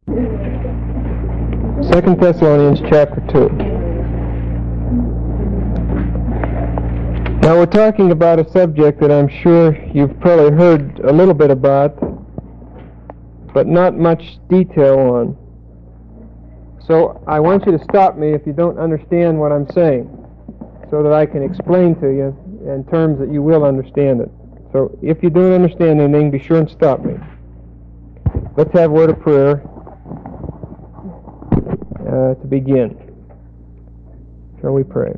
2 Thessalonians chapter 2. Now we're talking about a subject that I'm sure you've probably heard a little bit about, but not much detail on. So I want you to stop me if you don't understand what I'm saying, so that I can explain to you in terms that you will understand it. So if you don't understand anything, be sure and stop me. Let's have a word of prayer to begin. Shall we pray?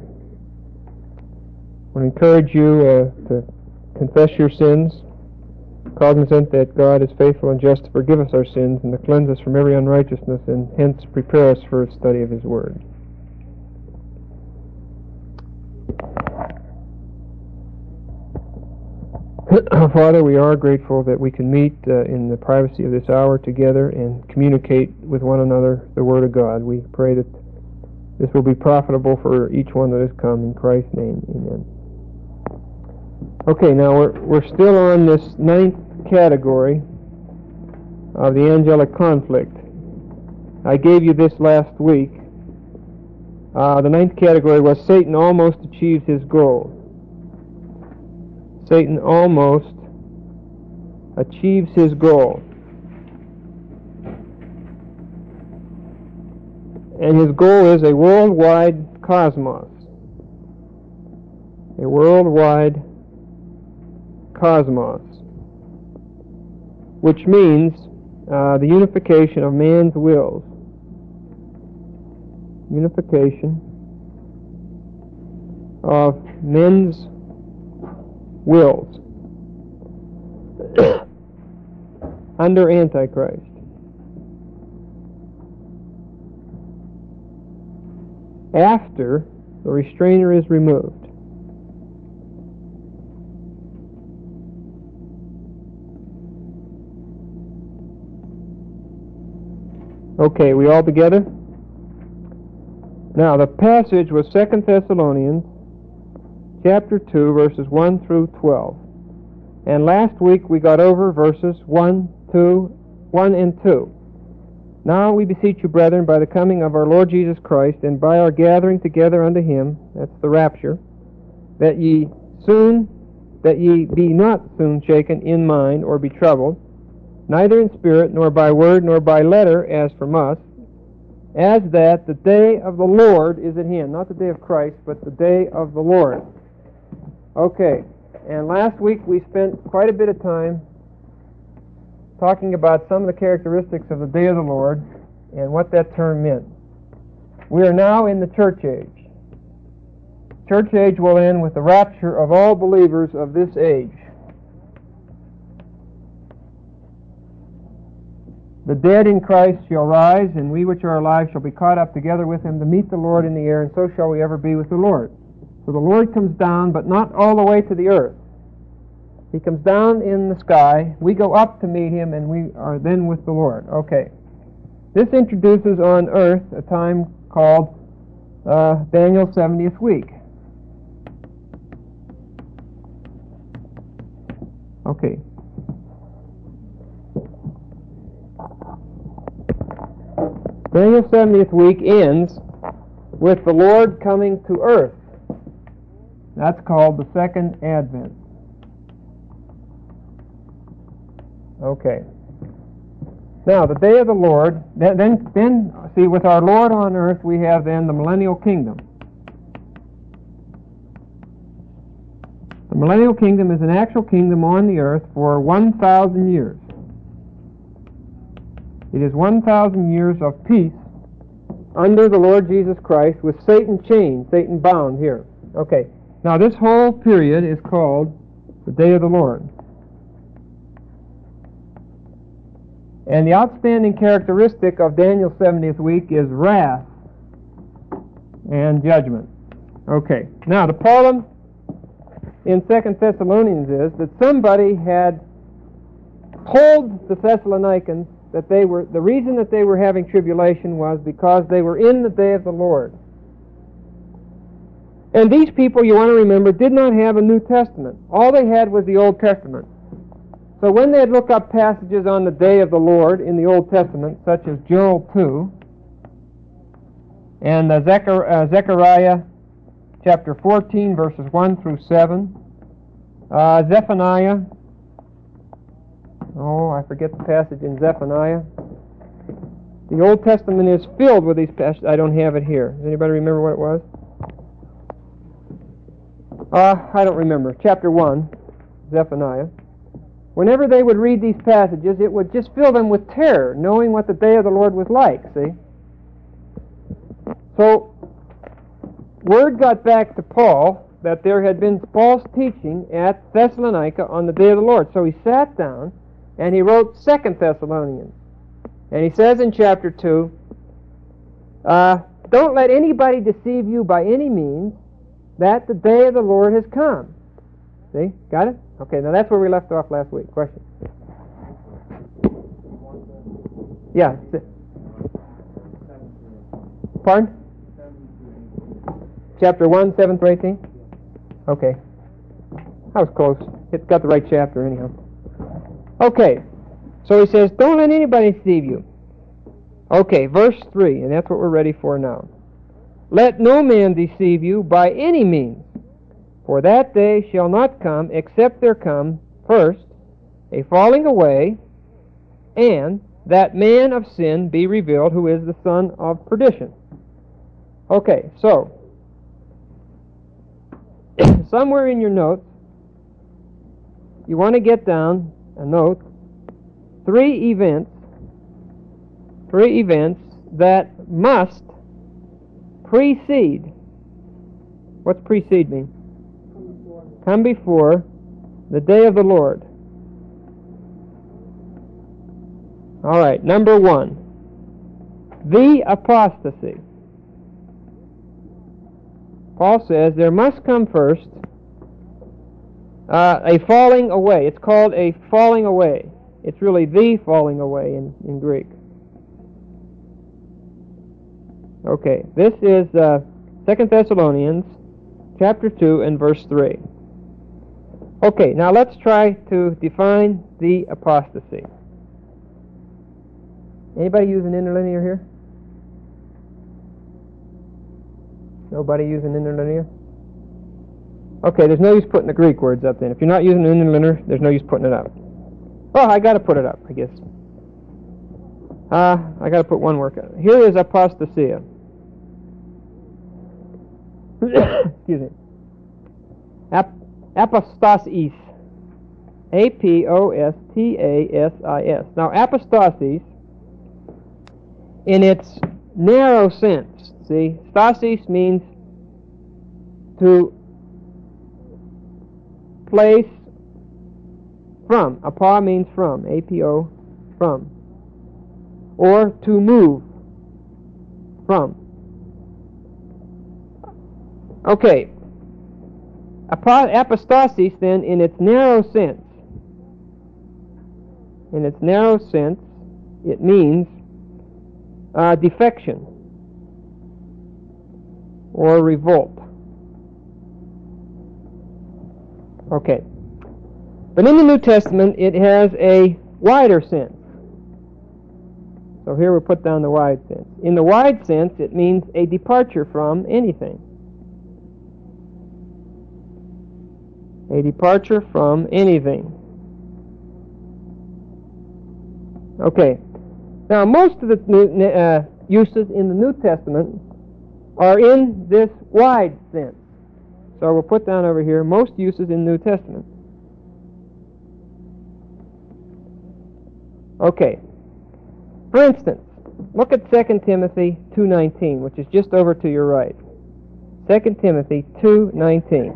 I want to encourage you to confess your sins, cognizant that God is faithful and just to forgive us our sins and to cleanse us from every unrighteousness, and hence prepare us for a study of His Word. Father, we are grateful that we can meet in the privacy of this hour together and communicate with one another the Word of God. We pray that this will be profitable for each one that has come. In Christ's name, amen. Okay, now we're still on this ninth category of the angelic conflict. I gave you this last week. The ninth category was Satan almost achieves his goal. Satan almost achieves his goal. And his goal is a worldwide cosmos. A worldwide cosmos. Which means the unification of man's wills. Unification of men's wills under Antichrist. After the restrainer is removed. Okay, we all together? Now, the passage was 2 Thessalonians chapter 2, verses 1 through 12. And last week we got over verses 1 and 2. Now we beseech you, brethren, by the coming of our Lord Jesus Christ, and by our gathering together unto Him, that's the rapture, that ye be not soon shaken in mind, or be troubled, neither in spirit, nor by word, nor by letter, as from us, as that the day of the Lord is at hand. Not the day of Christ, but the day of the Lord. Okay, and last week we spent quite a bit of time talking about some of the characteristics of the day of the Lord and what that term meant. We are now in the church age. Church age will end with the rapture of all believers of this age. The dead in Christ shall rise, and we which are alive shall be caught up together with Him to meet the Lord in the air, and so shall we ever be with the Lord. So the Lord comes down, but not all the way to the earth. He comes down in the sky, we go up to meet Him, and we are then with the Lord. Okay. This introduces on earth a time called Daniel's 70th week. Okay. Daniel's 70th week ends with the Lord coming to earth. That's called the Second Advent. Okay. Now, the day of the Lord, then see, with our Lord on earth, we have then the millennial kingdom. The millennial kingdom is an actual kingdom on the earth for 1,000 years. It is 1,000 years of peace under the Lord Jesus Christ, with Satan chained, Satan bound here. Okay. Now, this whole period is called the day of the Lord. And the outstanding characteristic of Daniel's 70th week is wrath and judgment. Okay. Now, the problem in 2 Thessalonians is that somebody had told the Thessalonians that the reason that they were having tribulation was because they were in the day of the Lord. And these people, you want to remember, did not have a New Testament. All they had was the Old Testament. So when they'd look up passages on the day of the Lord in the Old Testament, such as Joel 2 and Zechariah chapter 14, verses 1 through 7, Zephaniah, I forget the passage in Zephaniah. The Old Testament is filled with these passages. I don't have it here. Does anybody remember what it was? I don't remember. Chapter 1, Zephaniah. Whenever they would read these passages, it would just fill them with terror, knowing what the day of the Lord was like, see? So, word got back to Paul that there had been false teaching at Thessalonica on the day of the Lord. So he sat down and he wrote 2 Thessalonians. And he says in chapter 2, don't let anybody deceive you by any means, that the day of the Lord has come. See? Got it? Okay, now that's where we left off last week. Question? Yeah. Pardon? Chapter 1, 7 through 18? Okay. I was close. It's got the right chapter anyhow. Okay. So he says, don't let anybody deceive you. Okay, verse 3, and that's what we're ready for now. Let no man deceive you by any means, for that day shall not come, except there come first a falling away, and that man of sin be revealed, who is the son of perdition. Okay, so, somewhere in your notes, you want to get down a note, three events that must precede. What's precede mean? Come before the day of the Lord. All right, number 1, the apostasy. Paul says there must come first a falling away. It's called a falling away. It's really the falling away in Greek. Okay, this is 2 Thessalonians chapter 2 and verse 3. Okay, now let's try to define the apostasy. Anybody use an interlinear here? Nobody use an interlinear? Okay, there's no use putting the Greek words up then. If you're not using an interlinear, there's no use putting it up. Oh, I got to put it up, I guess. I got to put one word on it. Here is apostasia. Excuse me. Apostasis. A-P-O-S-T-A-S-I-S. Now, apostasis, in its narrow sense, see, stasis means to place from. Apa means from. A-P-O, from. Or to move from. Okay. Apostasis, then, in its narrow sense, it means defection or revolt. Okay. But in the New Testament, it has a wider sense. So here we put down the wide sense. In the wide sense, it means a departure from anything. A departure from anything. Okay. Now, most of the uses in the New Testament are in this wide sense. So we'll put down over here most uses in the New Testament. Okay. For instance, look at 2 Timothy 2:19, which is just over to your right. 2 Timothy 2:19.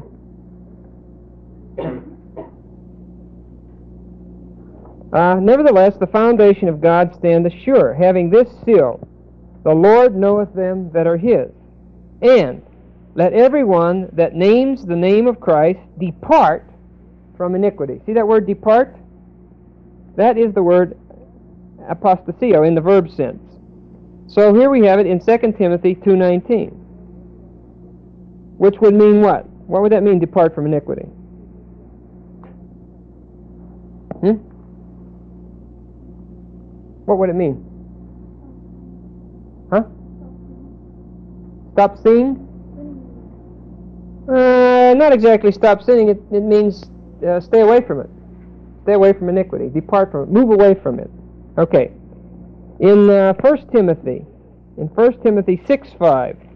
Nevertheless, the foundation of God standeth sure, having this seal, the Lord knoweth them that are his. And let every one that names the name of Christ depart from iniquity. See that word depart? That is the word apostasio in the verb sense. So here we have it in 2 Timothy 2:19, which would mean what? What would that mean, depart from iniquity? What would it mean? Huh? Stop sinning? Not exactly stop sinning. It means stay away from it. Stay away from iniquity. Depart from it. Move away from it. Okay. In 1 Timothy 6:5,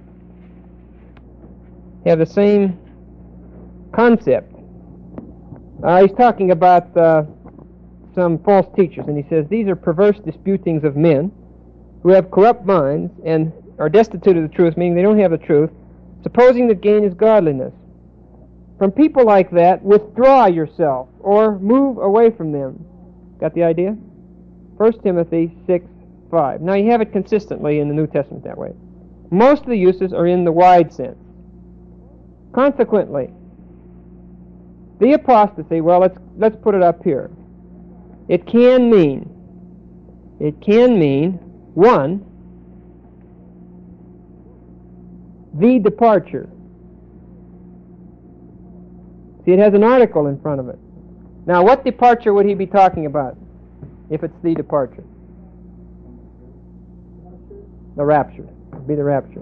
you have the same concept. He's talking about some false teachers, and he says, these are perverse disputings of men who have corrupt minds and are destitute of the truth, meaning they don't have the truth, supposing that gain is godliness. From people like that, withdraw yourself or move away from them. Got the idea? 1 Timothy 6:5. Now you have it consistently in the New Testament that way. Most of the uses are in the wide sense. Consequently, the apostasy, well, let's put it up here. It can mean, one, the departure. See, it has an article in front of it. Now, what departure would he be talking about if it's the departure? The rapture. It would be the rapture.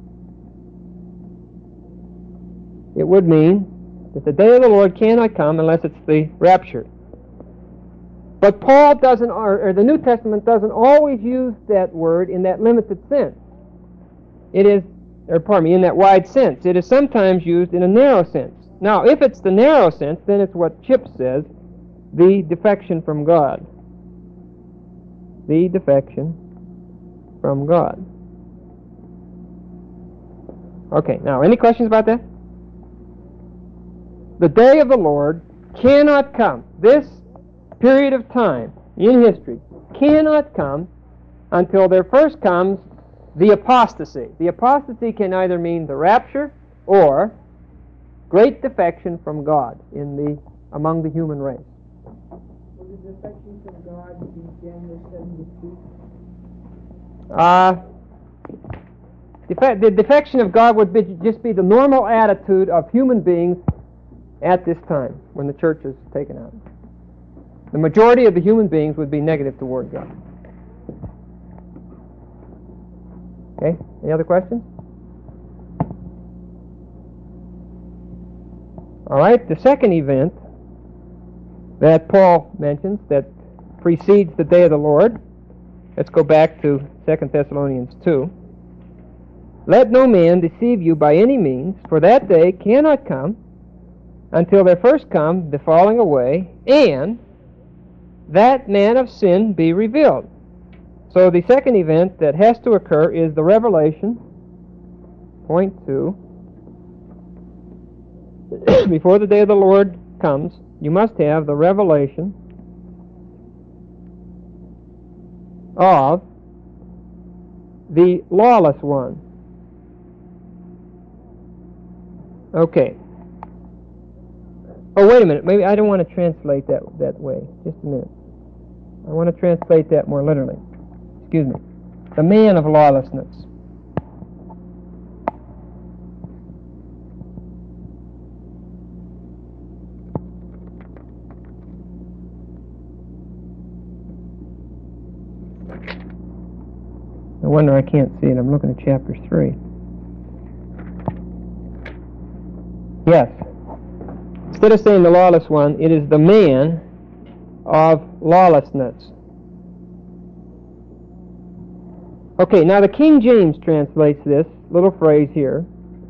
It would mean that the day of the Lord cannot come unless it's the rapture. But Paul doesn't, or the New Testament doesn't always use that word in that limited sense. It is, in that wide sense. It is sometimes used in a narrow sense. Now, if it's the narrow sense, then it's what Chip says, the defection from God. The defection from God. Okay, now, any questions about that? The day of the Lord cannot come. This period of time in history cannot come until there first comes the apostasy. The apostasy can either mean the rapture or great defection from God among the human race. Will the defection from God be Daniel 72? The defection of God would just be the normal attitude of human beings at this time when the church is taken out. The majority of the human beings would be negative toward God. Okay, any other questions? All right, the second event that Paul mentions that precedes the day of the Lord, let's go back to 2 Thessalonians 2. Let no man deceive you by any means, for that day cannot come until there first come the falling away, and that man of sin be revealed. So the second event that has to occur is the revelation. Point 2. Before the day of the Lord comes, you must have the revelation of the lawless one. Okay. Oh, wait a minute. Maybe I don't want to translate that way. Just a minute. I want to translate that more literally. Excuse me. The man of lawlessness. No wonder I can't see it. I'm looking at chapter 3. Yes. Instead of saying the lawless one, it is the man of lawlessness. Okay, now the King James translates this little phrase here.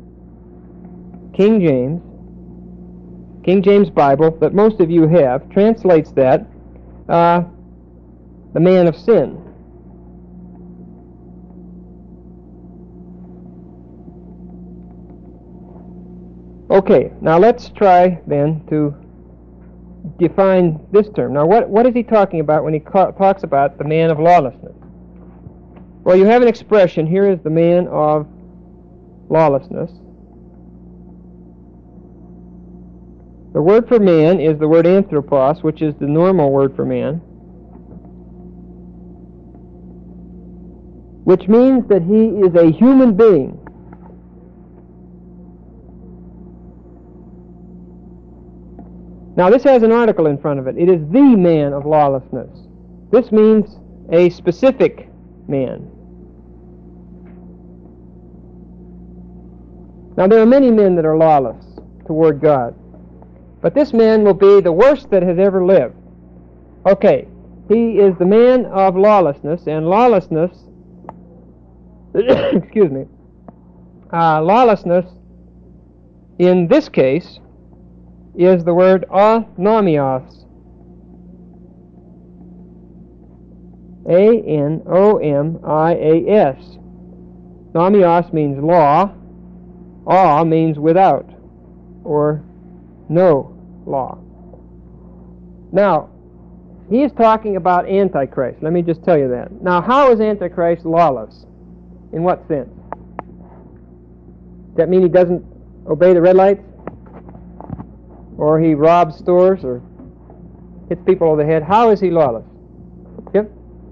King James Bible, that most of you have, translates that the man of sin. Okay, now let's try then to define this term. Now what is he talking about when he talks about the man of lawlessness? Well, you have an expression. Here is the man of lawlessness. The word for man is the word anthropos, which is the normal word for man, which means that he is a human being. Now, this has an article in front of it. It is the man of lawlessness. This means a specific man. Now, there are many men that are lawless toward God, but this man will be the worst that has ever lived. Okay, he is the man of lawlessness, and lawlessness, excuse me, lawlessness in this case is the word anomios. A-N-O-M-I-A-S. Nomios means law. A means without, or no law. Now, he is talking about Antichrist. Let me just tell you that. Now, how is Antichrist lawless? In what sense? Does that mean he doesn't obey the red lights? Or he robs stores, or hits people over the head? How is he lawless? Yep.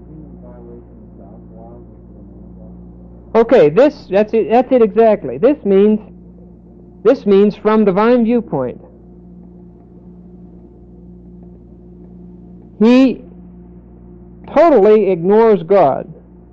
Okay, that's it exactly. This means from divine viewpoint. He totally ignores God.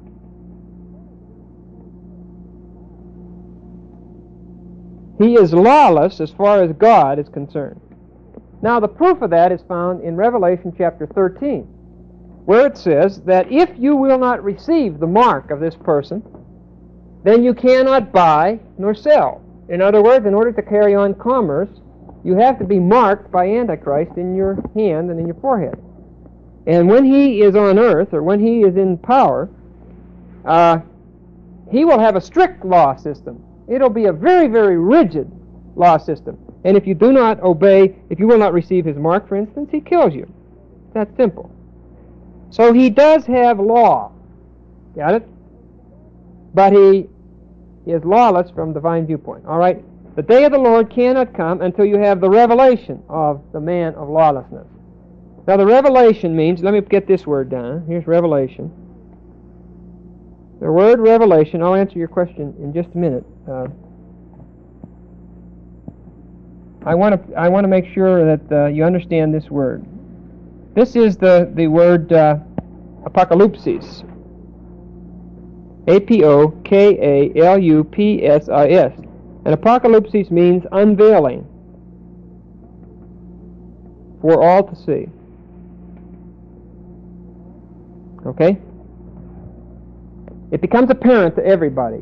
He is lawless as far as God is concerned. Now, the proof of that is found in Revelation chapter 13, where it says that if you will not receive the mark of this person, then you cannot buy nor sell. In other words, in order to carry on commerce, you have to be marked by Antichrist in your hand and in your forehead. And when he is on earth, or when he is in power, he will have a strict law system. It'll be a very, very rigid law system. And if you do not obey, if you will not receive his mark, for instance, he kills you. That's simple. So he does have law. Got it? But he is lawless from divine viewpoint. All right? The day of the Lord cannot come until you have the revelation of the man of lawlessness. Now, the revelation means, let me get this word down. Here's revelation. The word revelation, I'll answer your question in just a minute. I want to make sure that you understand this word. This is the word apocalypsis. A-P-O-K-A-L-U-P-S-I-S. And apocalypsis means unveiling for all to see. Okay? It becomes apparent to everybody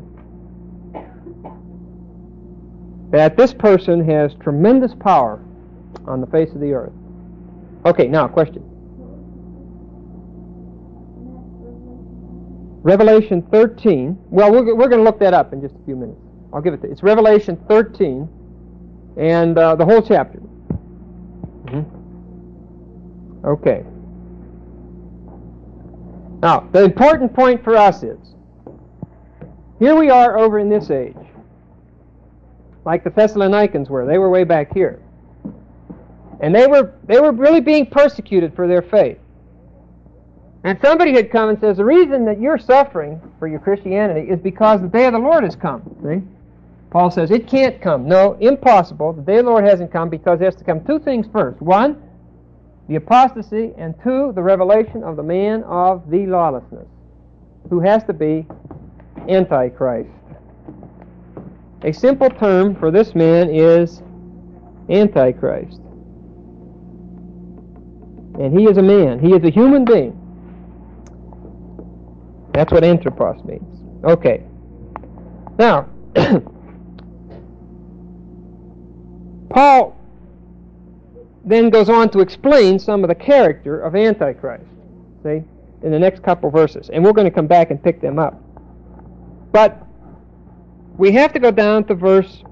that this person has tremendous power on the face of the earth. Okay, now, question. Revelation 13. Well, we're going to look that up in just a few minutes. I'll give it to you. It's Revelation 13 and the whole chapter. Okay. Now, the important point for us is, here we are over in this age, like the Thessalonians were. They were way back here. And they were really being persecuted for their faith. And somebody had come and says, the reason that you're suffering for your Christianity is because the day of the Lord has come. See? Paul says, it can't come. No, impossible. The day of the Lord hasn't come because there has to come two things first. One, the apostasy, and two, the revelation of the man of the lawlessness, who has to be Antichrist. A simple term for this man is Antichrist. And he is a man. He is a human being. That's what anthropos means. Okay. Now, Paul then goes on to explain some of the character of Antichrist, see, in the next couple verses. And we're going to come back and pick them up. But we have to go down to verse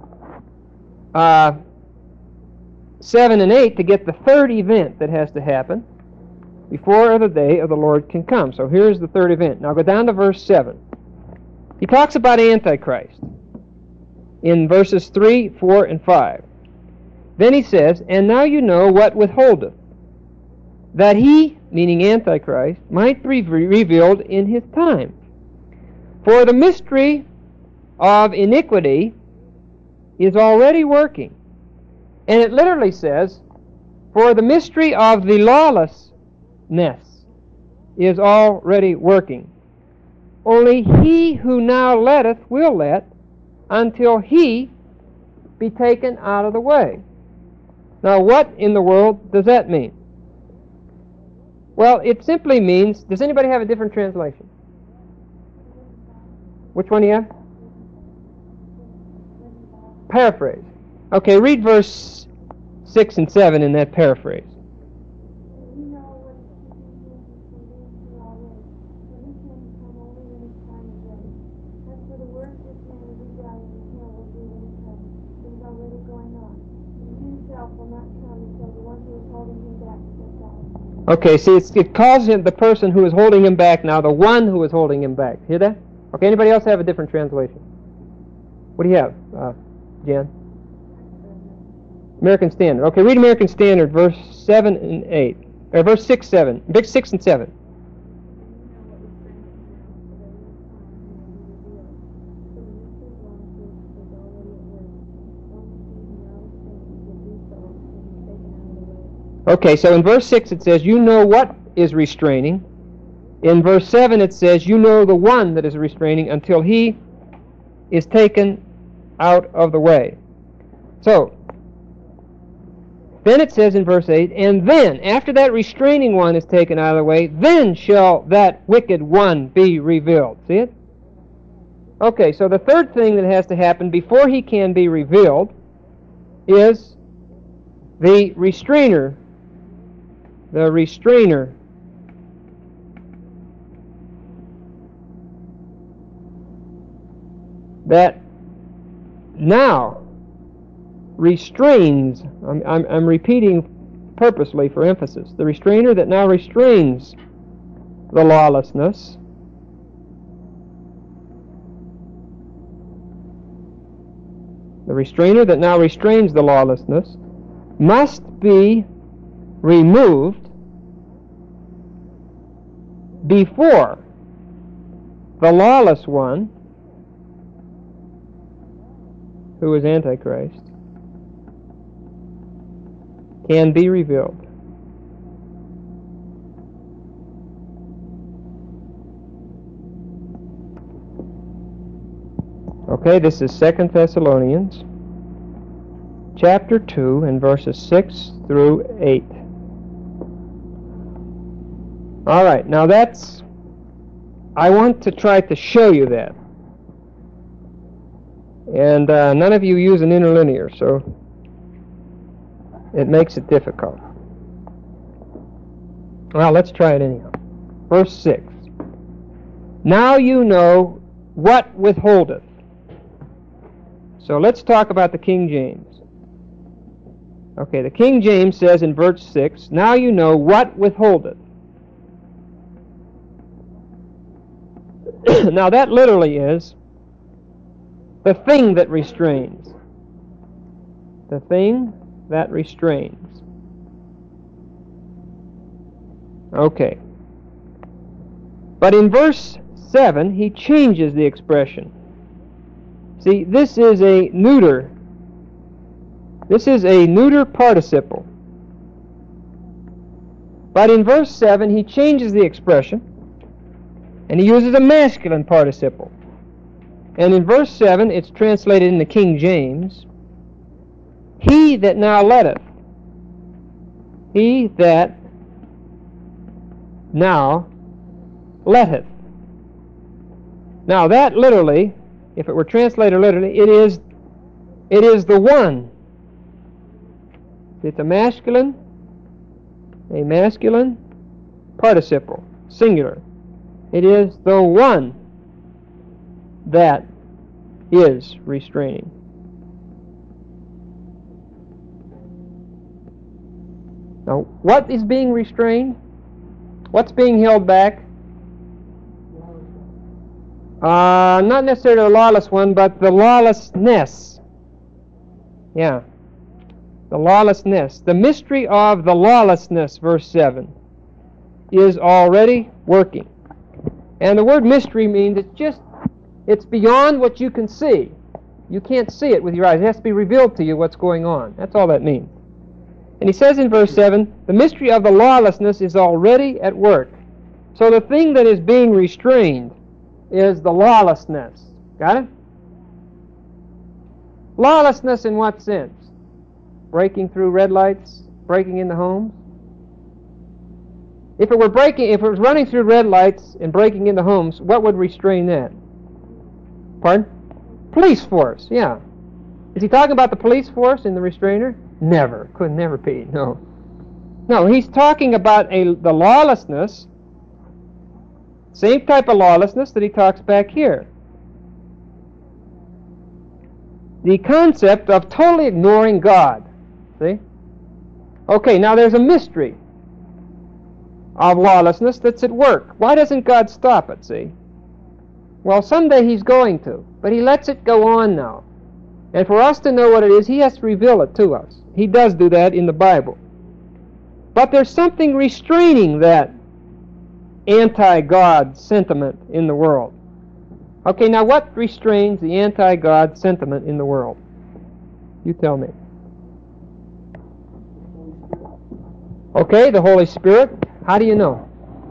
7 and 8 to get the third event that has to happen before the day of the Lord can come. So here's the third event. Now go down to verse 7. He talks about Antichrist in verses 3, 4, and 5. Then he says, and now you know what withholdeth, that he, meaning Antichrist, might be revealed in his time. For the mystery of iniquity is already working. And it literally says, for the mystery of the lawlessness is already working. Only he who now letteth will let until he be taken out of the way. Now, what in the world does that mean? Well, it simply means, does anybody have a different translation? Which one do you have? Paraphrase. Okay, read verse 6 and 7 in that paraphrase. Okay, see, it calls him the person who is holding him back now, the one who is holding him back. Hear that? Okay, anybody else have a different translation? What do you have, Jan? American Standard. Okay, read American Standard, verse 7 and 8. Or verse 6, 7. Big 6 and 7. Okay, so in verse 6 it says, you know what is restraining. In verse 7 it says, you know the one that is restraining until he is taken out of the way. So, then it says in verse 8, and then, after that restraining one is taken out of the way, then shall that wicked one be revealed. See it? Okay, so the third thing that has to happen before he can be revealed is the restrainer. The restrainer. That now restrains, I'm repeating purposely for emphasis, the restrainer that now restrains the lawlessness must be removed before the lawless one, who is Antichrist, can be revealed. Okay, this is 2 Thessalonians chapter 2 and verses 6 through 8. All right, now I want to try to show you that. And none of you use an interlinear, so it makes it difficult. Well, let's try it anyhow. Verse 6. Now you know what withholdeth. So let's talk about the King James. Okay, the King James says in verse 6, now you know what withholdeth. Now that literally is the thing that restrains. The thing that restrains. Okay. But in verse 7, he changes the expression. See, this is a neuter. This is a neuter participle. But in verse 7, he changes the expression, and he uses a masculine participle. And in verse 7, it's translated in the King James, he that now letteth. He that now letteth. Now that literally, if it were translated literally, it is the one. It's a masculine participle, singular. It is the one that is restraining. Now, what is being restrained? What's being held back? Not necessarily the lawless one, but the lawlessness. Yeah. The lawlessness. The mystery of the lawlessness, verse 7, is already working. And the word mystery means it's beyond what you can see. You can't see it with your eyes. It has to be revealed to you what's going on. That's all that means. And he says in verse 7, the mystery of the lawlessness is already at work. So the thing that is being restrained is the lawlessness. Got it? Lawlessness in what sense? Breaking through red lights, breaking into homes. If it was running through red lights and breaking into homes, what would restrain that? Pardon? Police force, yeah. Is he talking about the police force in the restrainer? Never. Could never be, no. No, he's talking about the lawlessness, same type of lawlessness that he talks back here. The concept of totally ignoring God. See? Okay, now there's a mystery of lawlessness that's at work. Why doesn't God stop it, see? Well, someday He's going to, but He lets it go on now. And for us to know what it is, He has to reveal it to us. He does do that in the Bible. But there's something restraining that anti-God sentiment in the world. Okay, now what restrains the anti-God sentiment in the world? You tell me. Okay, the Holy Spirit. How do you know?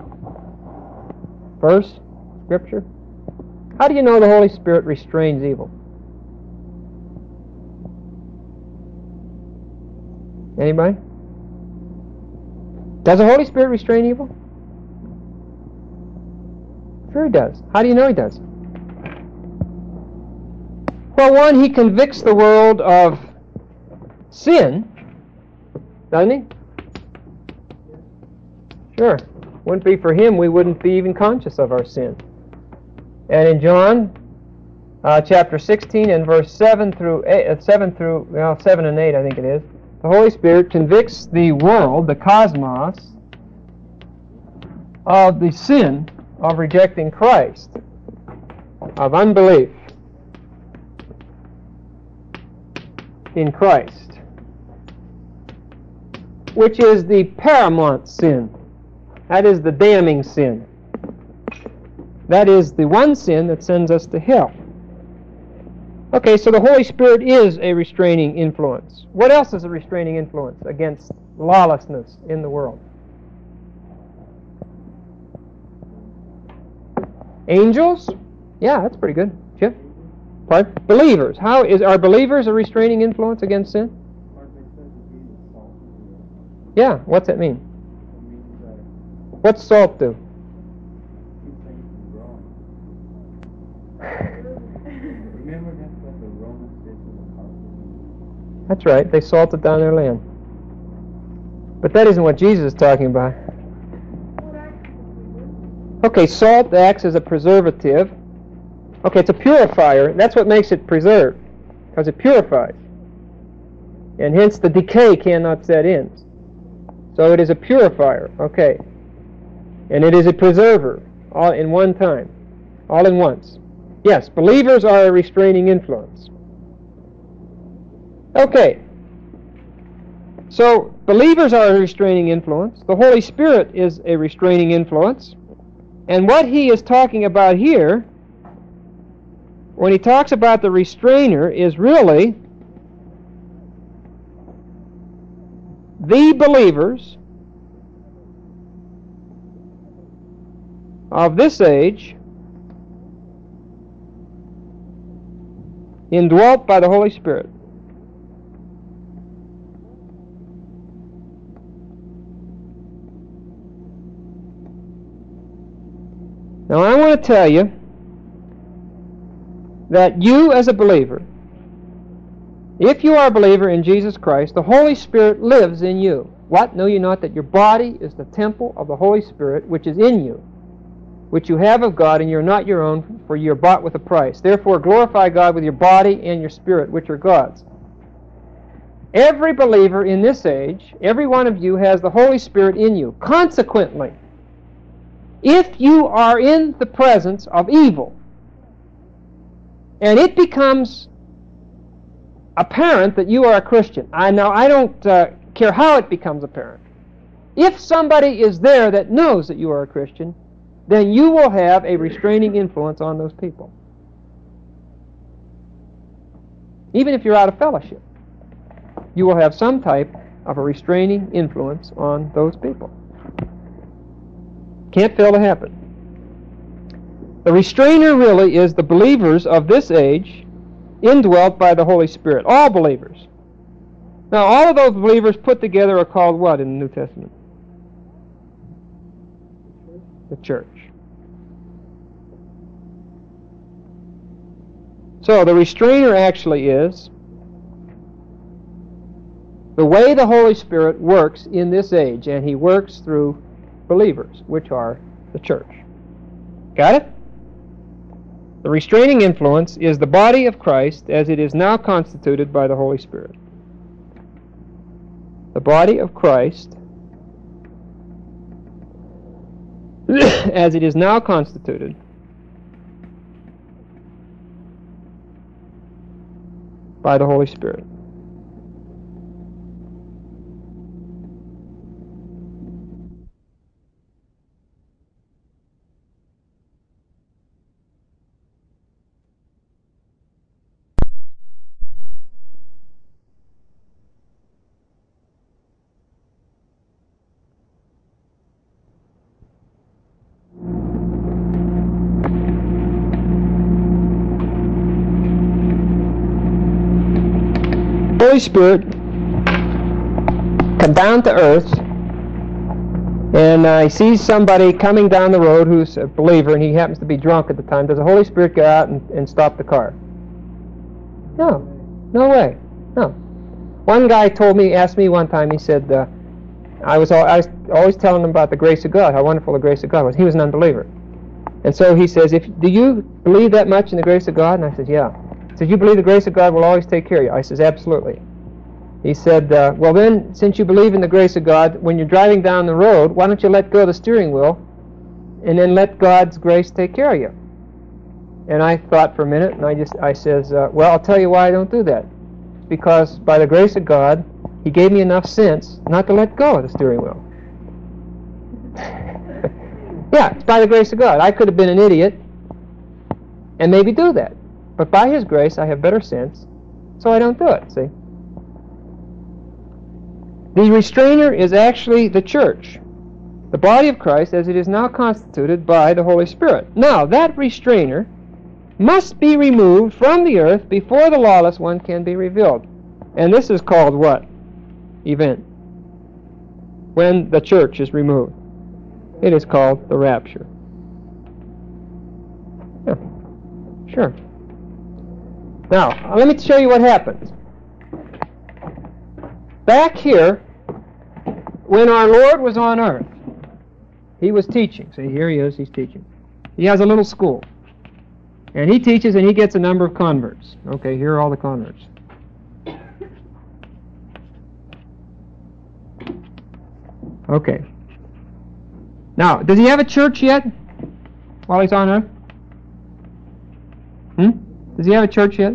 Verse? Scripture? How do you know the Holy Spirit restrains evil? Anybody? Does the Holy Spirit restrain evil? Sure He does. How do you know He does? Well, one, He convicts the world of sin, doesn't He? Sure. Wouldn't be for Him, we wouldn't be even conscious of our sin. And in John chapter 16 and verse 7 and 8, I think it is, the Holy Spirit convicts the world, the cosmos, of the sin of rejecting Christ, of unbelief in Christ, which is the paramount sin. That is the damning sin. That is the one sin that sends us to hell. Okay, so the Holy Spirit is a restraining influence. What else is a restraining influence against lawlessness in the world? Angels? Yeah, that's pretty good. Chip? Pardon? Believers. Are believers a restraining influence against sin? Yeah, what's that mean? What's salt do? That's right, they salted down their land. But that isn't what Jesus is talking about. Okay, salt acts as a preservative. Okay, it's a purifier. That's what makes it preserved, because it purifies. And hence the decay cannot set in. So it is a purifier, okay. And it is a preserver, all in one time, all in once. Yes, believers are a restraining influence. Okay, so believers are a restraining influence. The Holy Spirit is a restraining influence. And what he is talking about here, when he talks about the restrainer, is really the believers of this age, indwelt by the Holy Spirit. Now I want to tell you that you as a believer, if you are a believer in Jesus Christ, the Holy Spirit lives in you. What? Know you not that your body is the temple of the Holy Spirit which is in you, which you have of God, and you are not your own, for you are bought with a price. Therefore glorify God with your body and your spirit, which are God's. Every believer in this age, every one of you has the Holy Spirit in you. Consequently, if you are in the presence of evil, and it becomes apparent that you are a Christian, I don't care how it becomes apparent. If somebody is there that knows that you are a Christian, then you will have a restraining influence on those people. Even if you're out of fellowship, you will have some type of a restraining influence on those people. Can't fail to happen. The restrainer really is the believers of this age indwelt by the Holy Spirit. All believers. Now, all of those believers put together are called what in the New Testament? The church. So, the restrainer actually is the way the Holy Spirit works in this age, and He works through believers, which are the church. Got it? The restraining influence is the body of Christ as it is now constituted by the Holy Spirit. The body of Christ as it is now constituted by the Holy Spirit. Holy Spirit come down to earth, and he sees somebody coming down the road who's a believer, and he happens to be drunk at the time. Does the Holy Spirit go out and stop the car? No. No way. No. One guy asked me one time, he said, I was always telling him about the grace of God, how wonderful the grace of God was. He was an unbeliever. And so he says, do you believe that much in the grace of God? And I said, yeah. He said, you believe the grace of God will always take care of you? I says, absolutely. He said, well then, since you believe in the grace of God, when you're driving down the road, why don't you let go of the steering wheel and then let God's grace take care of you? And I thought for a minute, and I says, well, I'll tell you why I don't do that. It's because by the grace of God, He gave me enough sense not to let go of the steering wheel. Yeah, it's by the grace of God. I could have been an idiot and maybe do that. But by His grace, I have better sense, so I don't do it, see? The restrainer is actually the church, the body of Christ as it is now constituted by the Holy Spirit. Now, that restrainer must be removed from the earth before the lawless one can be revealed. And this is called what? Event. When the church is removed. It is called the rapture. Yeah, sure. Now, let me show you what happens. Back here, when our Lord was on earth, He was teaching. See, here He is, He's teaching. He has a little school. And He teaches and He gets a number of converts. Okay, here are all the converts. Okay. Now, does He have a church yet while He's on earth? Does He have a church yet?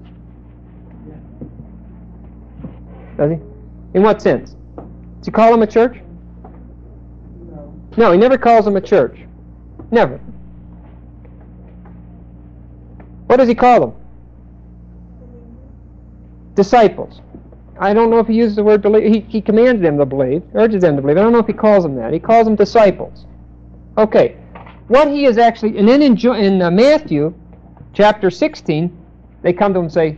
Does He? In what sense? Does He call them a church? No, He never calls them a church. Never. What does He call them? Disciples. I don't know if He uses the word believe. He commands them to believe, urges them to believe. I don't know if He calls them that. He calls them disciples. Okay. What He is actually, and then in Matthew chapter 16, they come to Him and say,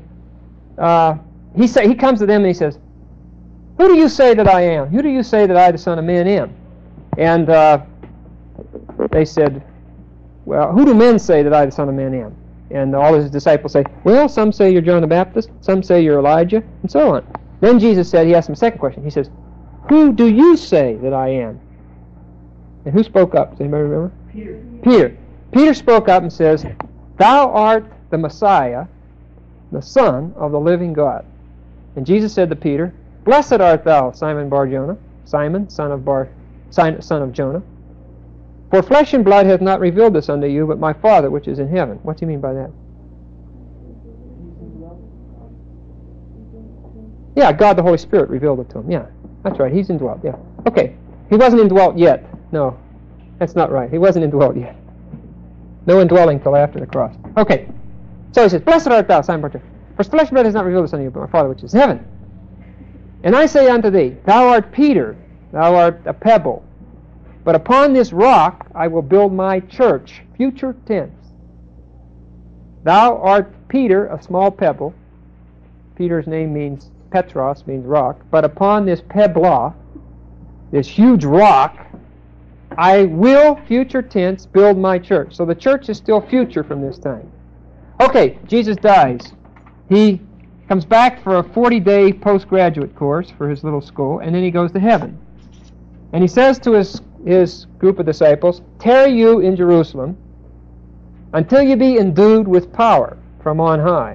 He comes to them and He says, who do you say that I am? Who do you say that I, the Son of Man, am? And they said, well, who do men say that I, the Son of Man, am? And all His disciples say, well, some say you're John the Baptist, some say you're Elijah, and so on. Then Jesus said, He asked them a second question. He says, who do you say that I am? And who spoke up? Does anybody remember? Peter. Peter spoke up and says, thou art the Messiah, the Son of the living God. And Jesus said to Peter, blessed art thou, Simon Bar-Jonah, Simon, son of Jonah. For flesh and blood hath not revealed this unto you, but my Father which is in heaven. What do you mean by that? Yeah, God the Holy Spirit revealed it to him. Yeah, that's right. He's indwelt. Yeah. Okay. He wasn't indwelt yet. No, that's not right. He wasn't indwelt yet. No indwelling till after the cross. Okay. So He says, blessed art thou, Simon Bar-Jonah. For flesh and blood has not revealed this unto you, but my Father which is in heaven. And I say unto thee, thou art Peter, thou art a pebble. But upon this rock I will build my church. Future tense. Thou art Peter, a small pebble. Peter's name means Petros, means rock. But upon this pebla, this huge rock, I will, future tense, build my church. So the church is still future from this time. Okay, Jesus dies. He comes back for a 40-day postgraduate course for his little school, and then he goes to heaven. And he says to his group of disciples, tarry you in Jerusalem until you be endued with power from on high.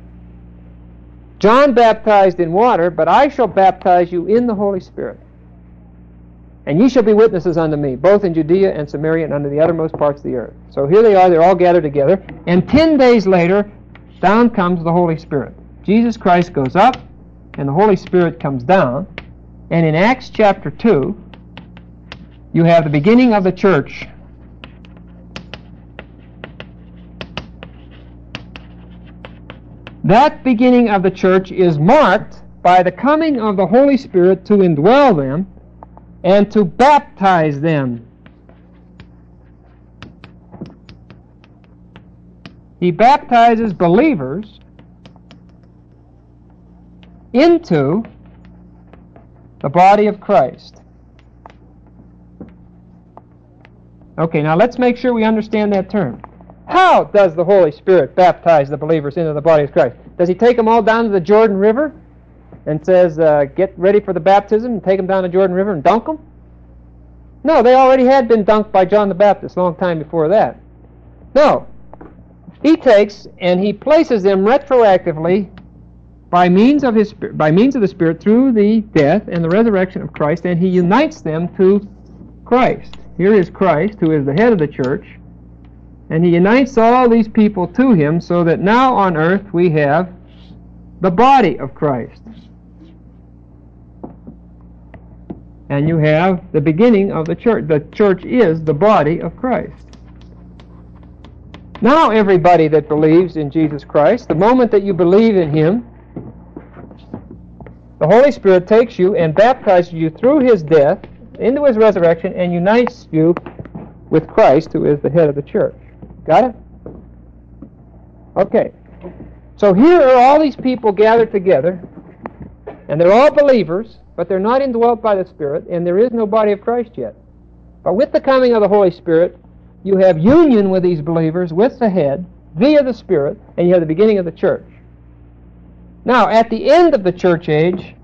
John baptized in water, but I shall baptize you in the Holy Spirit. And ye shall be witnesses unto me, both in Judea and Samaria and unto the uttermost parts of the earth. So here they are, they're all gathered together. And 10 days later, down comes the Holy Spirit. Jesus Christ goes up, and the Holy Spirit comes down. And in Acts chapter 2, you have the beginning of the church. That beginning of the church is marked by the coming of the Holy Spirit to indwell them and to baptize them. He baptizes believers into the body of Christ. Okay, now let's make sure we understand that term. How does the Holy Spirit baptize the believers into the body of Christ? Does he take them all down to the Jordan River and says, get ready for the baptism, and take them down the Jordan River and dunk them? No, they already had been dunked by John the Baptist a long time before that. No. He takes and he places them retroactively by means of the Spirit through the death and the resurrection of Christ, and he unites them to Christ. Here is Christ, who is the head of the church, and he unites all these people to him so that now on earth we have the body of Christ. And you have the beginning of the church. The church is the body of Christ. Now everybody that believes in Jesus Christ, the moment that you believe in him, the Holy Spirit takes you and baptizes you through his death into his resurrection and unites you with Christ, who is the head of the church. Got it? Okay. So here are all these people gathered together, and they're all believers, but they're not indwelt by the Spirit, and there is no body of Christ yet. But with the coming of the Holy Spirit, you have union with these believers, with the head, via the Spirit, and you have the beginning of the church. Now, at the end of the church age,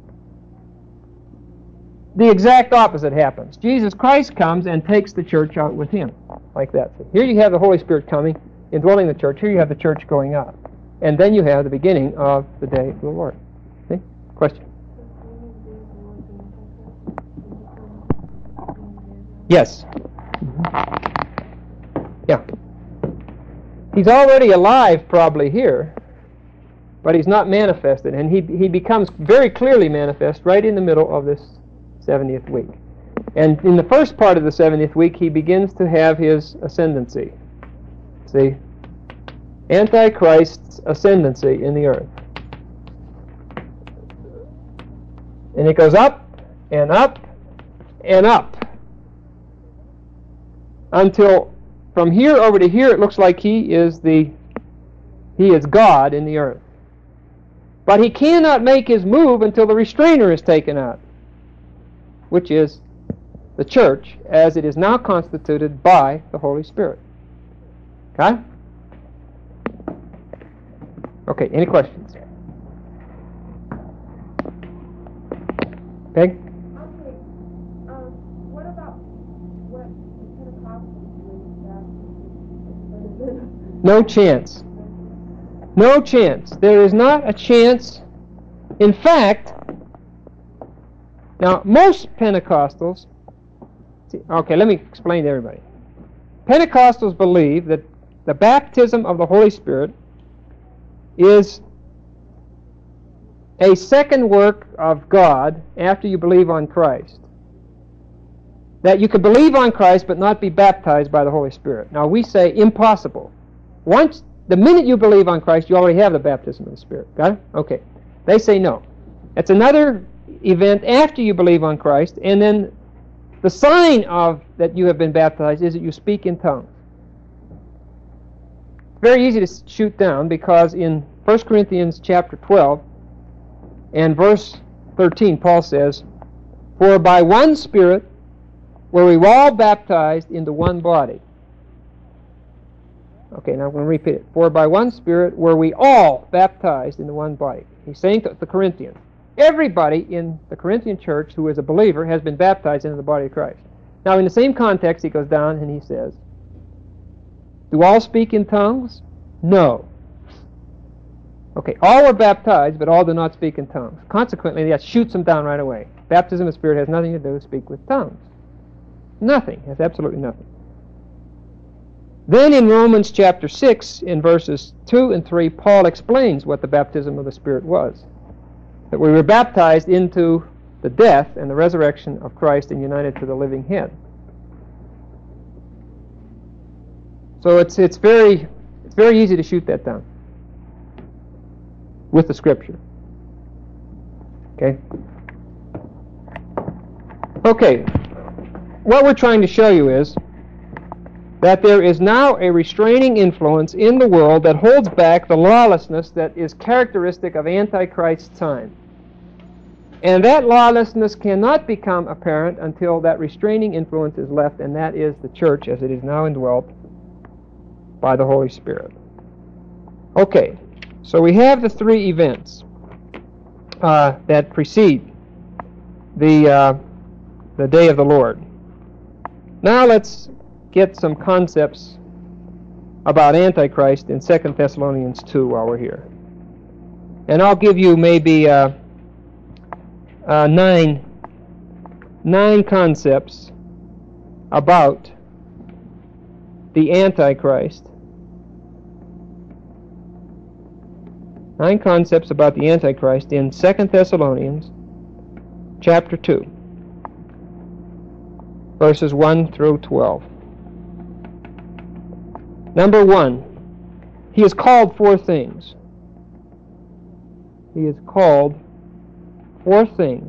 the exact opposite happens. Jesus Christ comes and takes the church out with him, like that. So here you have the Holy Spirit coming, indwelling the church. Here you have the church going out. And then you have the beginning of the day of the Lord. See? Question? Yes. Yeah. He's already alive probably here, but he's not manifested. And he becomes very clearly manifest right in the middle of this 70th week. And in the first part of the 70th week, he begins to have his ascendancy. See? Antichrist's ascendancy in the earth. And it goes up and up and up until from here over to here it looks like he is God in the earth. But he cannot make his move until the restrainer is taken out, which is the church as it is now constituted by the Holy Spirit. Okay? Okay, any questions? Peg? What about what the Pentecostals believe? No chance. No chance. There is not a chance. In fact, now most Pentecostals, okay, let me explain to everybody. Pentecostals believe that the baptism of the Holy Spirit is a second work of God after you believe on Christ. That you can believe on Christ but not be baptized by the Holy Spirit. Now we say impossible. The minute you believe on Christ, you already have the baptism of the Spirit. Got it? Okay. They say no. It's another event after you believe on Christ, and then The sign of that you have been baptized is that you speak in tongues. Very easy to shoot down, because in 1 Corinthians chapter 12 and verse 13, Paul says, "For by one Spirit were we all baptized into one body." Okay, now I'm going to repeat it. "For by one Spirit were we all baptized into one body." He's saying to the Corinthians, everybody in the Corinthian church who is a believer has been baptized into the body of Christ. Now, in the same context, he goes down and he says, do all speak in tongues? No. Okay, all are baptized, but all do not speak in tongues. Consequently, that shoots them down right away. Baptism of the Spirit has nothing to do with speak with tongues. Nothing. It has absolutely nothing. Then in Romans chapter 6, in verses 2 and 3, Paul explains what the baptism of the Spirit was. That we were baptized into the death and the resurrection of Christ and united to the living head. So it's very easy to shoot that down with the Scripture. Okay? Okay. What we're trying to show you is that there is now a restraining influence in the world that holds back the lawlessness that is characteristic of Antichrist's time. And that lawlessness cannot become apparent until that restraining influence is left, and that is the church as it is now indwelt by the Holy Spirit. Okay, so we have the three events that precede the day of the Lord. Now let's get some concepts about Antichrist in 2 Thessalonians 2 while we're here. And I'll give you maybe nine concepts about the Antichrist. 9 concepts about the Antichrist in 2 Thessalonians chapter 2, verses 1 through 12. Number 1, he is called 4 things. He is called 4 things.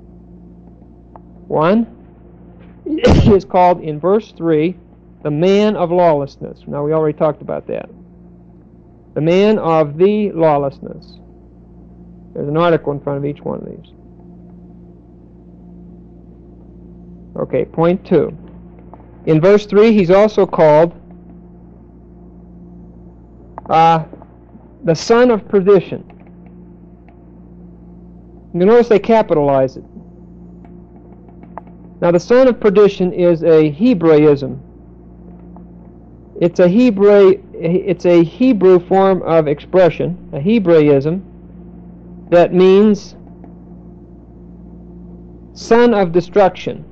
1, he is called in verse 3 the man of lawlessness. Now, we already talked about that. The man of the lawlessness. There's an article in front of each one of these. Okay, point 2. In verse 3, he's also called the son of perdition. You notice they capitalize it. Now, the son of perdition is a Hebraism. It's a Hebrew form of expression, a Hebraism, that means son of destruction.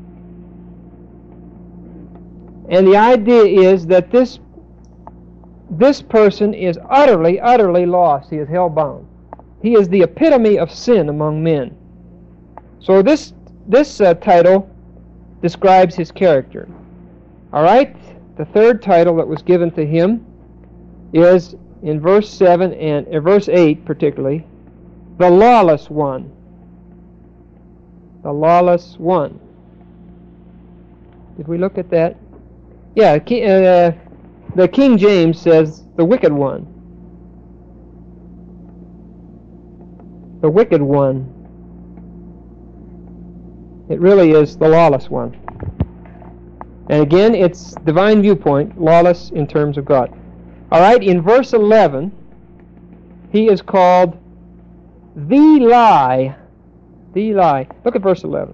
And the idea is that this person is utterly lost. He is hell-bound. He is the epitome of sin among men. So this title describes his character. All right? The third title that was given to him is in verse 7 and verse 8 particularly, the lawless one. The lawless one. Did we look at that? Yeah, the King James says the wicked one. The wicked one. It really is the lawless one. And again, it's divine viewpoint, lawless in terms of God. All right, in verse 11, he is called the lie. The lie. Look at verse 11.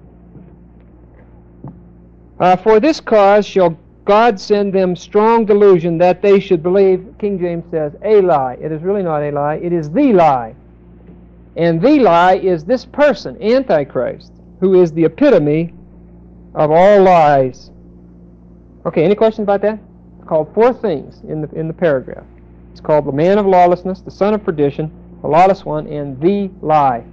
For this cause shall God send them strong delusion that they should believe, King James says, a lie. It is really not a lie, it is the lie. And the lie is this person, Antichrist, who is the epitome of all lies. Okay, any questions about that? It's called 4 things in the paragraph. It's called the man of lawlessness, the son of perdition, the lawless one, and the lie.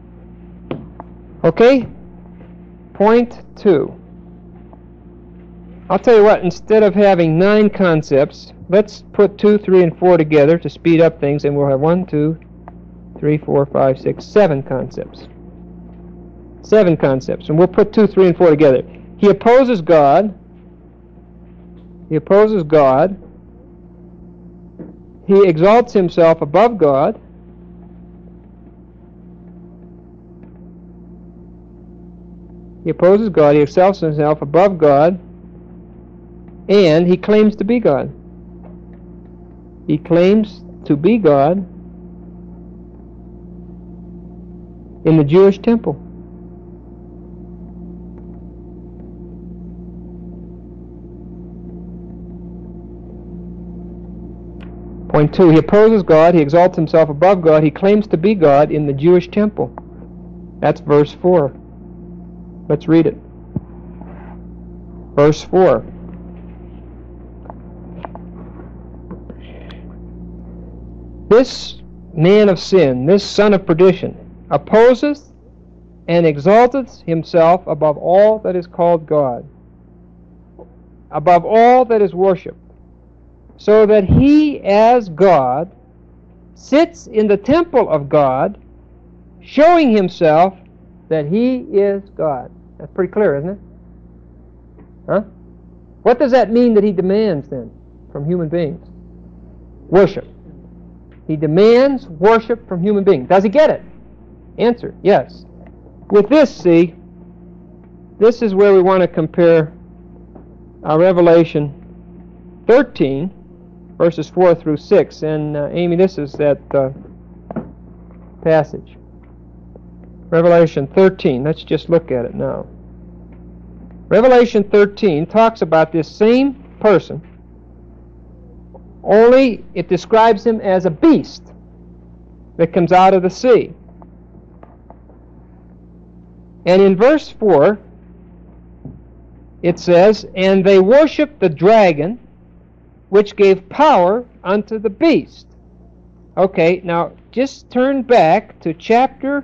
Okay? Point 2. I'll tell you what, instead of having 9 concepts, let's put 2, 3, and 4 together to speed up things, and we'll have 1, 2, 3, 4, 5, 6, 7 concepts. 7 concepts. And we'll put 2, 3, and 4 together. He opposes God. He opposes God. He exalts himself above God. He opposes God. He exalts himself above God. And he claims to be God. He claims to be God in the Jewish temple. Point 2, he opposes God, he exalts himself above God, he claims to be God in the Jewish temple. That's verse 4. Let's read it. Verse 4. This man of sin, this son of perdition, opposeth and exalteth himself above all that is called God, above all that is worshipped, so that he as God sits in the temple of God, showing himself that he is God. That's pretty clear, isn't it? Huh? What does that mean that he demands then from human beings? Worship. He demands worship from human beings. Does he get it? Answer, yes. With this, see, this is where we want to compare Revelation 13, verses 4 through 6. And Amy, this is that passage. Revelation 13. Let's just look at it now. Revelation 13 talks about this same person, only it describes him as a beast that comes out of the sea. And in verse 4, it says, "And they worshiped the dragon, which gave power unto the beast." Okay, now just turn back to chapter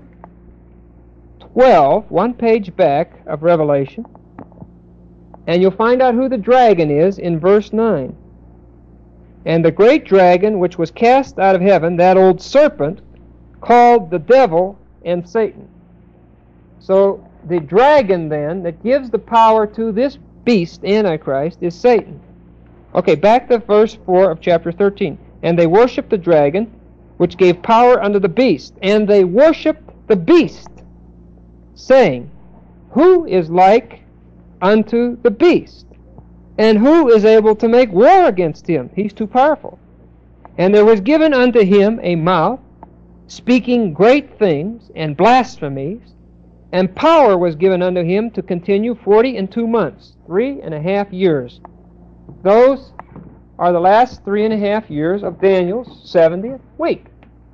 12, one page back of Revelation, and you'll find out who the dragon is in verse 9. "And the great dragon which was cast out of heaven, that old serpent, called the devil and Satan." So the dragon then that gives the power to this beast, Antichrist, is Satan. Okay, back to verse 4 of chapter 13. "And they worshipped the dragon, which gave power unto the beast. And they worshipped the beast, saying, Who is like unto the beast? And who is able to make war against him? He's too powerful. And there was given unto him a mouth, speaking great things and blasphemies, and power was given unto him to continue 42 months, 3.5 years. Those are the last 3.5 years of Daniel's 70th week.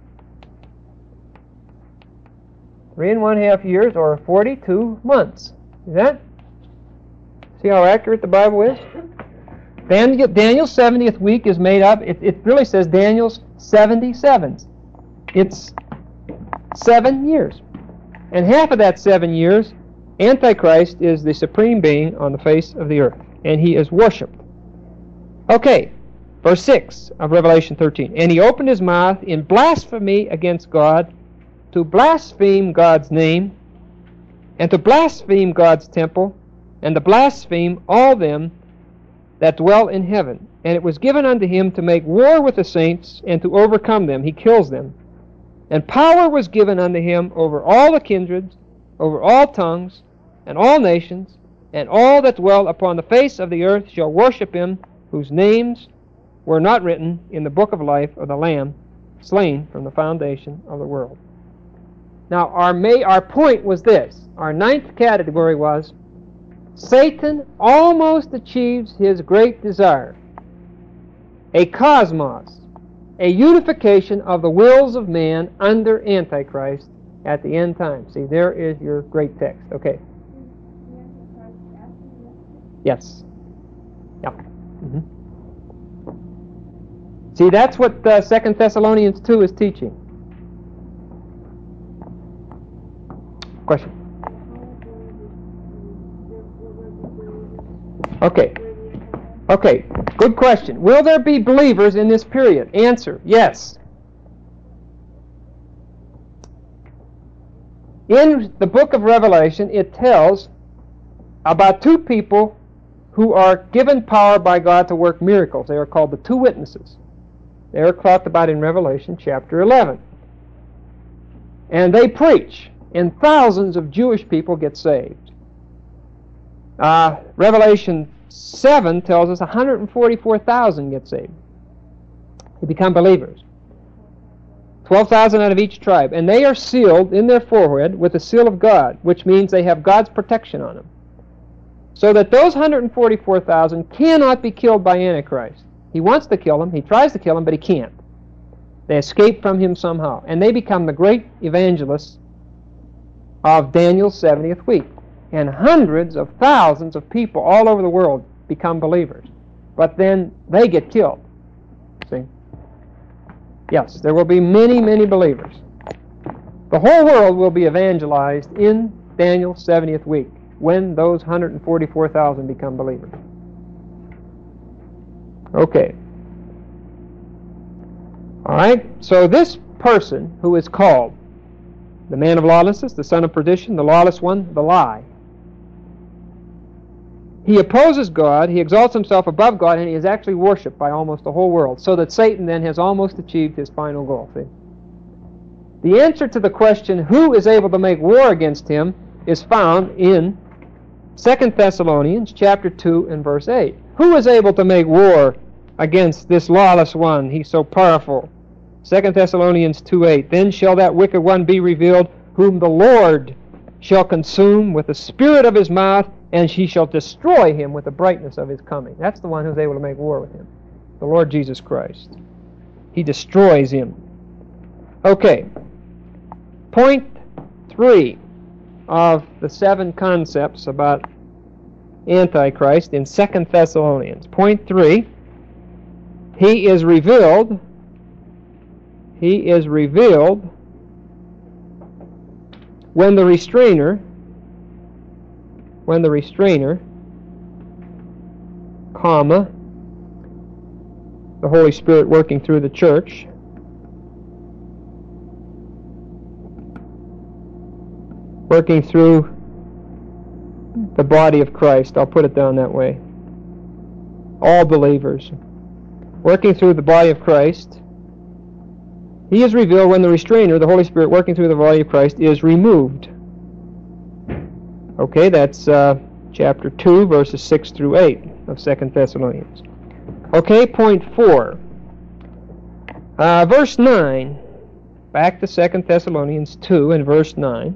3.5 years, or 42 months. Is that? See how accurate the Bible is? Daniel's 70th week is made up, it really says Daniel's 77s. It's 7 years. And half of that 7 years, Antichrist is the supreme being on the face of the earth, and he is worshipped. Okay, verse 6 of Revelation 13. "And he opened his mouth in blasphemy against God, to blaspheme God's name, and to blaspheme God's temple, and to blaspheme all them that dwell in heaven. And it was given unto him to make war with the saints, and to overcome them." He kills them. "And power was given unto him over all the kindreds, over all tongues, and all nations, and all that dwell upon the face of the earth shall worship him, whose names were not written in the book of life of the Lamb, slain from the foundation of the world." Now, our point was this. Our ninth category was, Satan almost achieves his great desire. A cosmos, a unification of the wills of man under Antichrist at the end time. See, there is your great text. Okay. Yes. Yep. Mm-hmm. See, that's what 2 Thessalonians 2 is teaching. Question? Okay. Okay, good question. Will there be believers in this period? Answer, yes. In the book of Revelation, it tells about two people who are given power by God to work miracles. They are called the two witnesses. They are talked about in Revelation chapter 11. And they preach, and thousands of Jewish people get saved. Revelation 7 tells us 144,000 get saved. They become believers. 12,000 out of each tribe. And they are sealed in their forehead with the seal of God, which means they have God's protection on them. So that those 144,000 cannot be killed by Antichrist. He wants to kill them, he tries to kill them, but he can't. They escape from him somehow. And they become the great evangelists of Daniel's 70th week. And hundreds of thousands of people all over the world become believers. But then they get killed. See? Yes, there will be many, many believers. The whole world will be evangelized in Daniel's 70th week when those 144,000 become believers. Okay. All right, so this person who is called the man of lawlessness, the son of perdition, the lawless one, the lie, he opposes God, he exalts himself above God, and he is actually worshipped by almost the whole world, so that Satan then has almost achieved his final goal. See? The answer to the question, who is able to make war against him, is found in 2 Thessalonians chapter 2 and verse 8. Who is able to make war against this lawless one? He's so powerful. 2 Thessalonians 2:8. Then shall that wicked one be revealed, whom the Lord shall consume with the spirit of his mouth, and he shall destroy him with the brightness of his coming. That's the one who's able to make war with him. The Lord Jesus Christ. He destroys him. Okay. Point 3 of the 7 concepts about Antichrist in 2 Thessalonians. Point 3. He is revealed when the restrainer, comma, the Holy Spirit working through the church, working through the body of Christ, I'll put it down that way, all believers, working through the body of Christ. He is revealed when the restrainer, the Holy Spirit working through the body of Christ, is removed. Okay, that's chapter 2, verses 6 through 8 of 2 Thessalonians. Okay, point 4. Verse 9. Back to 2 Thessalonians 2 and verse 9.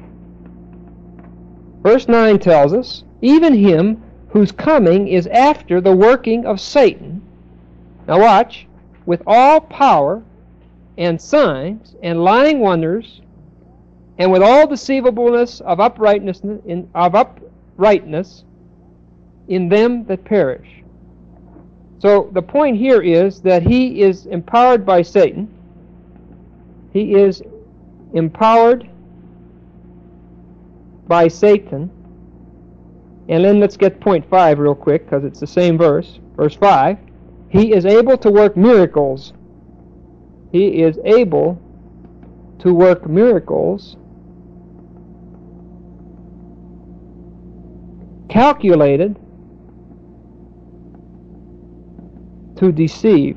Verse 9 tells us, even him whose coming is after the working of Satan. Now watch. With all power and signs and lying wonders, and with all deceivableness of uprightness in them that perish. So the point here is that he is empowered by Satan. He is empowered by Satan. And then let's get point 5 real quick, because it's the same verse. Verse 5. He is able to work miracles. He is able to work miracles calculated to deceive.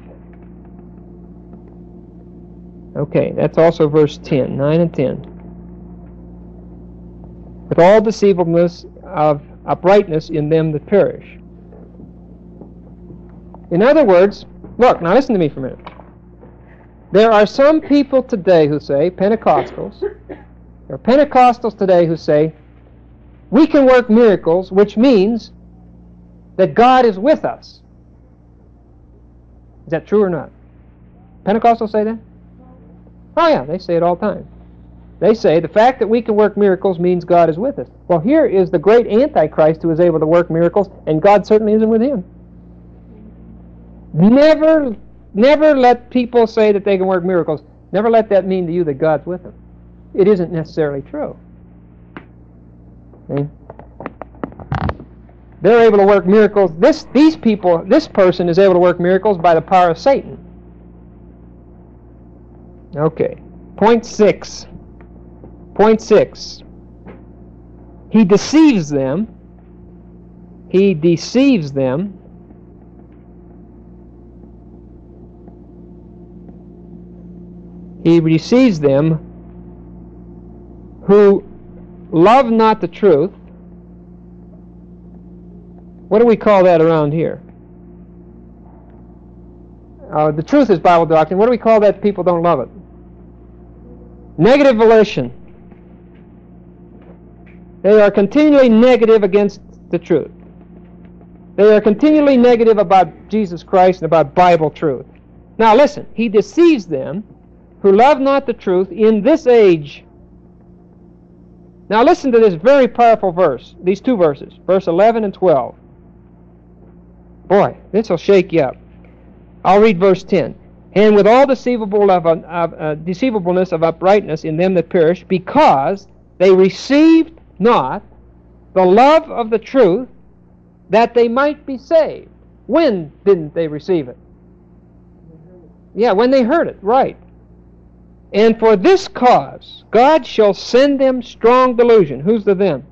Okay, that's also verse 10, 9 and 10. With all deceivableness of uprightness in them that perish. In other words, look, now listen to me for a minute. There are some people today who say, Pentecostals, there are Pentecostals today who say, we can work miracles, which means that God is with us. Is that true or not? Pentecostals say that? Oh yeah, they say it all the time. They say the fact that we can work miracles means God is with us. Well, here is the great Antichrist who is able to work miracles, and God certainly isn't with him. Never let people say that they can work miracles. Never let that mean to you that God's with them. It isn't necessarily true. Okay? They're able to work miracles. This person is able to work miracles by the power of Satan. Okay. Point 6. Point 6. He deceives them he deceives them. He deceives them who love not the truth. What do we call that around here? The truth is Bible doctrine. What do we call that people don't love it? Negative volition. They are continually negative against the truth. They are continually negative about Jesus Christ and about Bible truth. Now listen, he deceives them who love not the truth in this age. Now listen to this very powerful verse, these two verses, verse 11 and 12. Boy, this will shake you up. I'll read verse 10. And with all deceivableness of uprightness in them that perish, because they received not the love of the truth, that they might be saved. When didn't they receive it? Yeah, when they heard it, right. And for this cause, God shall send them strong delusion. Who's the them?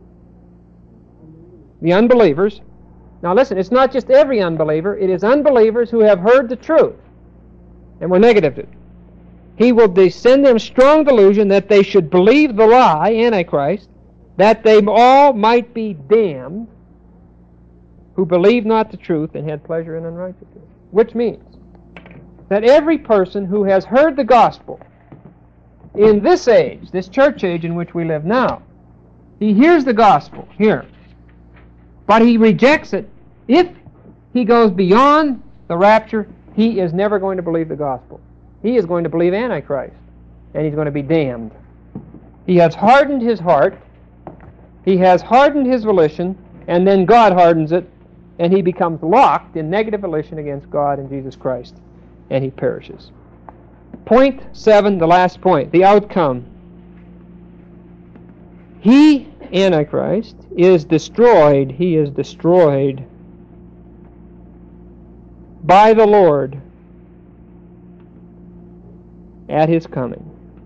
The unbelievers. Now listen, it's not just every unbeliever. It is unbelievers who have heard the truth and were negative to it. He will send them strong delusion that they should believe the lie, Antichrist, that they all might be damned who believed not the truth and had pleasure in unrighteousness. Which means that every person who has heard the gospel in this age, this church age in which we live now, he hears the gospel here, but he rejects it. If he goes beyond the rapture, he is never going to believe the gospel. He is going to believe Antichrist, and he's going to be damned. He has hardened his heart, he has hardened his volition, and then God hardens it, and he becomes locked in negative volition against God and Jesus Christ, and he perishes. Point 7, the last point, the outcome. He, Antichrist, is destroyed. He is destroyed by the Lord at his coming.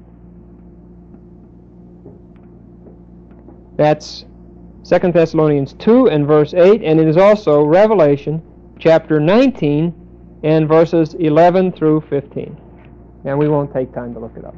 That's 2 Thessalonians 2 and verse 8, and it is also Revelation chapter 19 and verses 11 through 15. And we won't take time to look it up.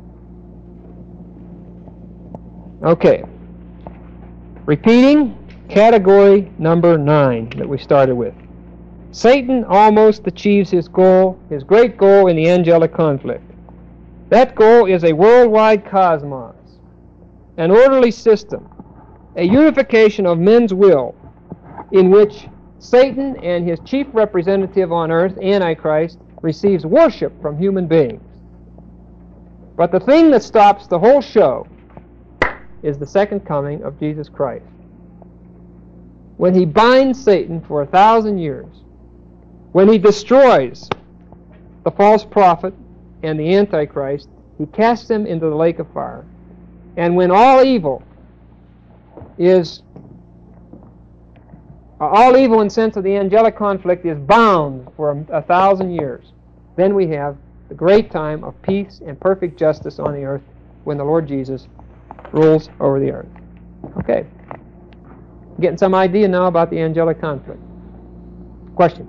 Okay. Repeating category number 9 that we started with. Satan almost achieves his goal, his great goal in the angelic conflict. That goal is a worldwide cosmos, an orderly system, a unification of men's will in which Satan and his chief representative on earth, Antichrist, receives worship from human beings. But the thing that stops the whole show is the second coming of Jesus Christ. When he binds Satan for 1,000 years, when he destroys the false prophet and the Antichrist, he casts them into the lake of fire. And when all evil in sense of the angelic conflict is bound for 1,000 years, then we have the great time of peace and perfect justice on the earth when the Lord Jesus rules over the earth. Okay. Getting some idea now about the angelic conflict. Question?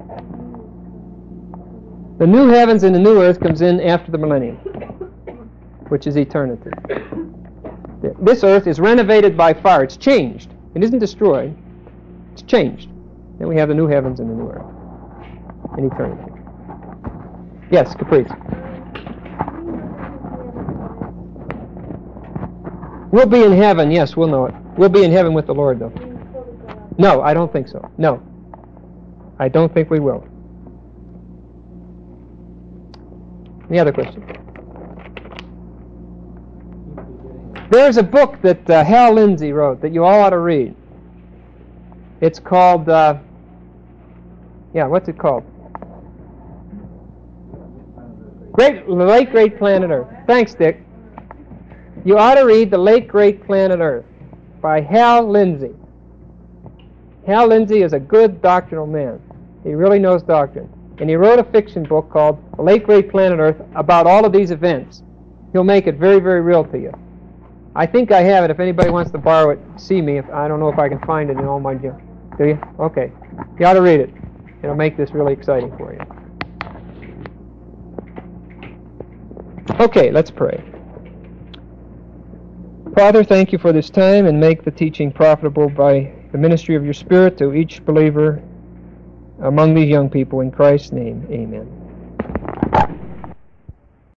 The new heavens and the new earth comes in after the millennium, which is eternity. This earth is renovated by fire. It's changed. It isn't destroyed. It's changed. Then we have the new heavens and the new earth in eternity. Yes, Caprice. We'll be in heaven. Yes, we'll know it. We'll be in heaven with the Lord, though. No, I don't think so. No. I don't think we will. Any other question? There's a book that Hal Lindsey wrote that you all ought to read. It's called, what's it called? The Late Great Planet Earth. Thanks, Dick. You ought to read The Late Great Planet Earth by Hal Lindsey. Hal Lindsey is a good doctrinal man. He really knows doctrine. And he wrote a fiction book called The Late Great Planet Earth about all of these events. He'll make it very, very real to you. I think I have it. If anybody wants to borrow it, see me. I don't know if I can find it in all my junk. Do you? Okay. You ought to read it. It'll make this really exciting for you. Okay, let's pray. Father, thank you for this time, and make the teaching profitable by the ministry of your Spirit to each believer among these young people. In Christ's name, amen.